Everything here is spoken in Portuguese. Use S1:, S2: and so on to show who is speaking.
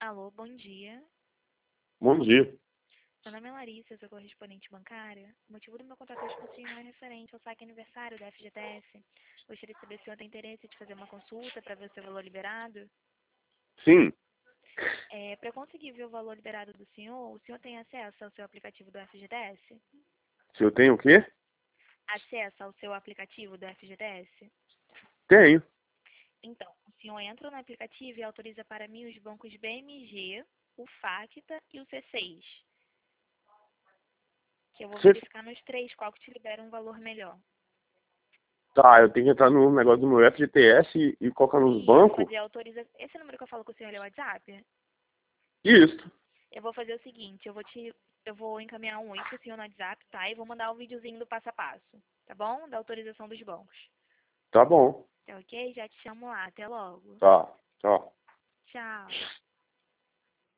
S1: Alô, bom dia.
S2: Bom dia.
S1: Meu nome é Larissa, eu sou correspondente bancária. O motivo do meu contato hoje com o senhor é referente ao saque aniversário da FGTS. Gostaria de saber se o senhor tem interesse de fazer uma consulta para ver o seu valor liberado.
S2: Sim,
S1: Para conseguir ver o valor liberado do senhor, o senhor tem acesso ao seu aplicativo do FGTS?
S2: se eu tenho o quê?
S1: Acesso ao seu aplicativo do FGTS?
S2: Tenho.
S1: Então, o senhor entra no aplicativo e autoriza para mim os bancos BMG, o Facta e o C6. Que eu vou
S2: Você...
S1: verificar nos três qual que te libera um valor melhor.
S2: Tá, eu tenho que entrar no negócio do meu FGTS e colocar nos
S1: E
S2: bancos?
S1: fazer autorização. Esse número que eu falo com o senhor é o WhatsApp?
S2: Isso.
S1: Eu vou fazer o seguinte, eu vou encaminhar um oi pro senhor no WhatsApp, tá? E vou mandar um videozinho do passo a passo, tá bom? Da autorização dos bancos.
S2: Tá bom.
S1: Tá ok? Já te chamo lá. Até logo.
S2: Tá, tchau.
S1: Tchau.